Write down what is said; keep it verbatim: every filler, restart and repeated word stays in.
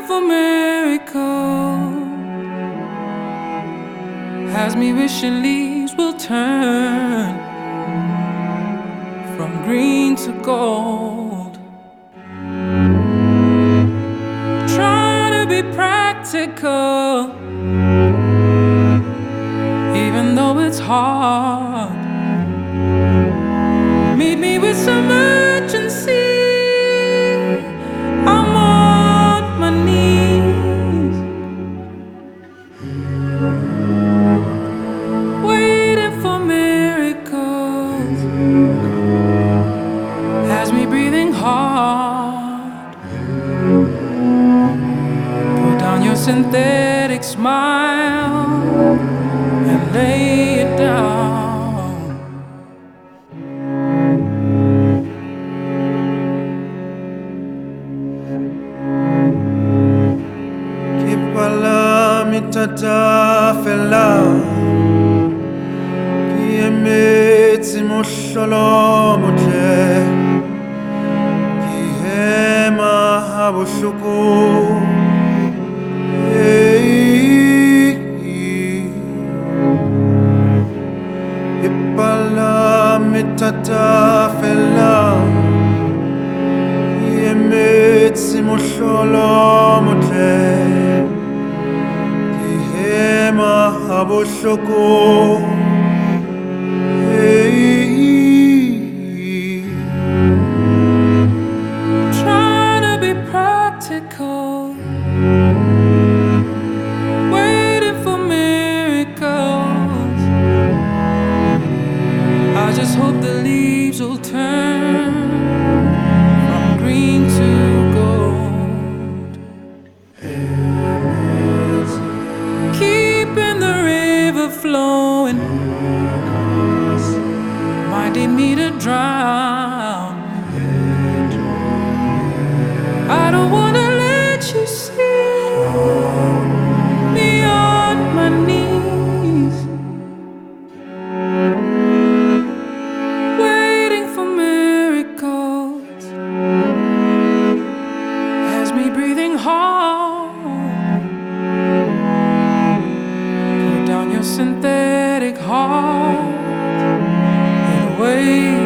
for miracles, has me wishing leaves will turn from green to gold. Trying to be practical, even though it's hard. Meet me with some urgency. I'm on my knees, waiting for miracles, has me breathing hard. Put down your synthetic smile and lay it down. Tatafela ki emetsi mohlolo motle ki hema ha bohloko ipalami tatafela ki emetsi mohlolo motle abohloko trying to be practical, waiting for miracles. I just hope the leaves will turn from green to gold. Keeping the river flowing, minding me to drown. I don't wanna let you see me on my knees, waiting for miracles, has me breathing hard. Put down your synthetic heart, get away.